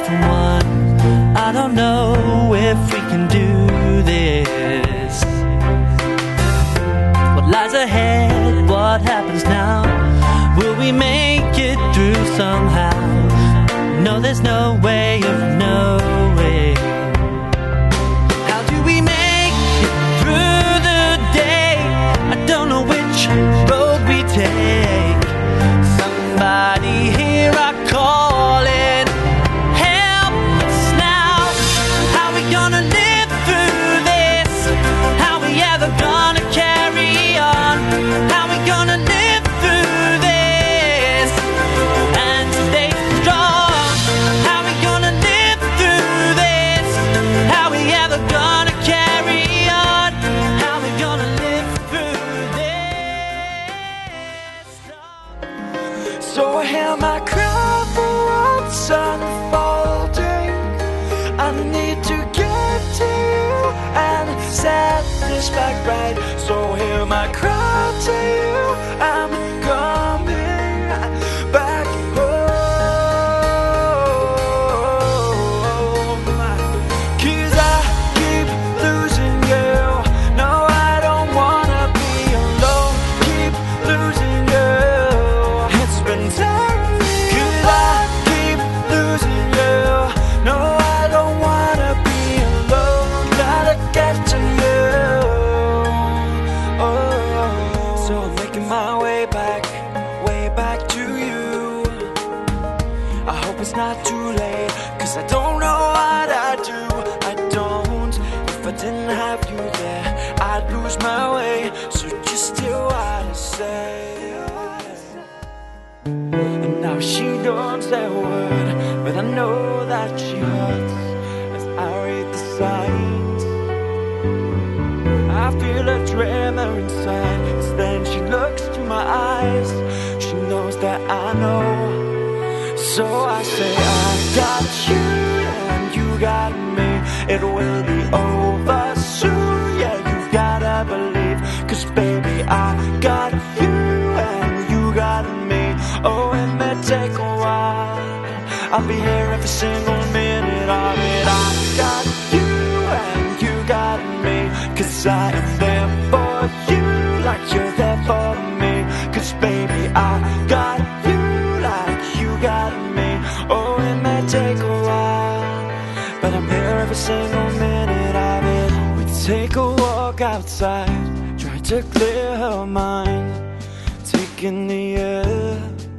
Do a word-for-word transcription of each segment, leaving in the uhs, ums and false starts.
from one. I don't know if we can do this. What lies ahead? What happens now? Will we make it through somehow? No, there's no way of knowing. How do we make it through the day? I don't know which road we take. Somebody here I call in. Help us now. How we gonna live through this? How we ever gonna carry on? How we gonna live through this and stay strong? How we gonna live through this? How we ever gonna carry on? How we gonna live through this? So I hear my cry for what's unfolding. I need to get to you and set this back right. So hear my cry to you. I'm coming back home. 'Cause I keep losing you. No, I don't wanna be alone. Keep losing you. It's been time. 'Cause I keep losing you. No, I don't wanna be alone. Gotta get to you. Oh, so I'm making my way back, way back to you. I hope it's not too late, 'cause I don't know what I'd do. I don't. If I didn't have you there, I'd lose my way. So just hear what I say. And now she don't say a word, but I know that she hurts as I read the signs. I feel a tremor inside. It's then she looks to my eyes. She knows that I know. So I say I got you and you got me. It will be over soon. Yeah, you gotta believe. 'Cause baby, I got you and you got me. Oh, it may take a while. I'll be here every single minute of it. I got you and you got me. 'Cause I am there for you like you're there for me. 'Cause baby, I got you like you got me. Oh, it may take a while, but I'm here every single minute of it. We take a walk outside, try to clear her mind, taking the air.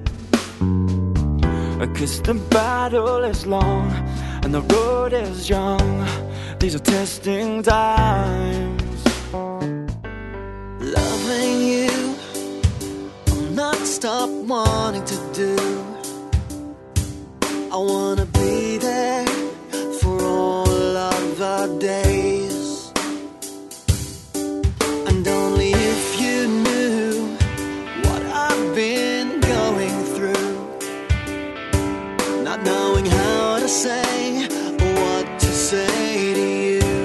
'Cause the battle is long and the road is young. These are testing times. Loving you, I'll not stop wanting to do. I wanna be there for all of our days. And only if you knew what I've been going through, not knowing how to say what to say to you.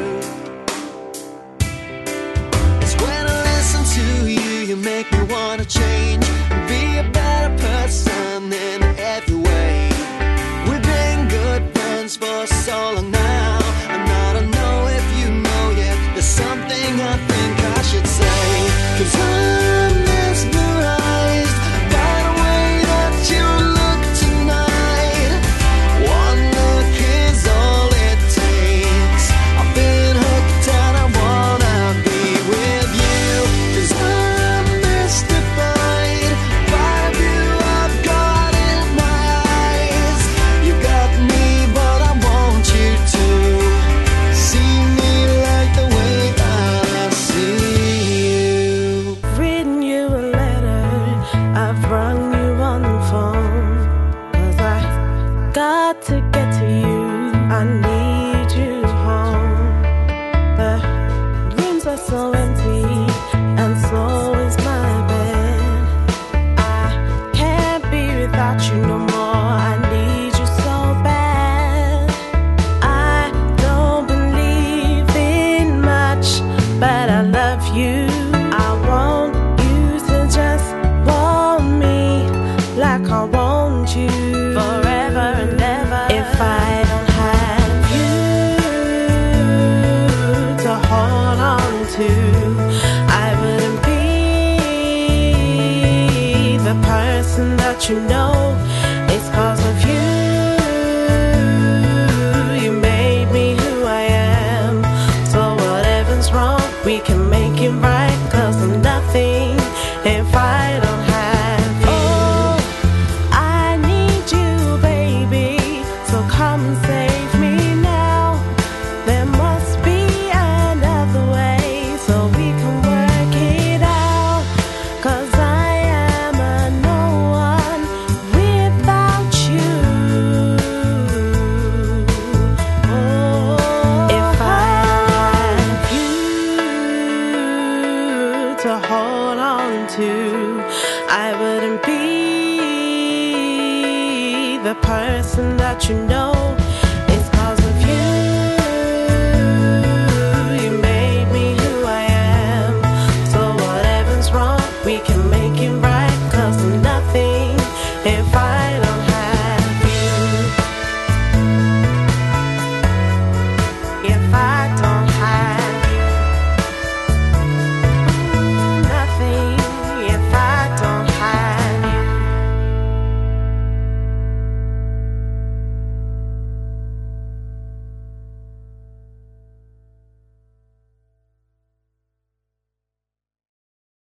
It's when I listen to you, you make me wanna change and be a better person in every way. We've been good friends for so long now, and I don't know if you know yet. There's something I think I should say. 'Cause I'm mesmerized by the way that you look tonight. One look is all it takes. I've been hooked and I wanna be with you. 'Cause I'm mystified by the view I've got in my eyes. You got me, but I want you to see me like the way that I see you. Written you a letter, I've rung you on the phone. 'Cause I got to get to you, I need you home. The rooms are so empty, and so is my bed. I can't be without you no more, I need you so bad. I don't believe in much, but I love you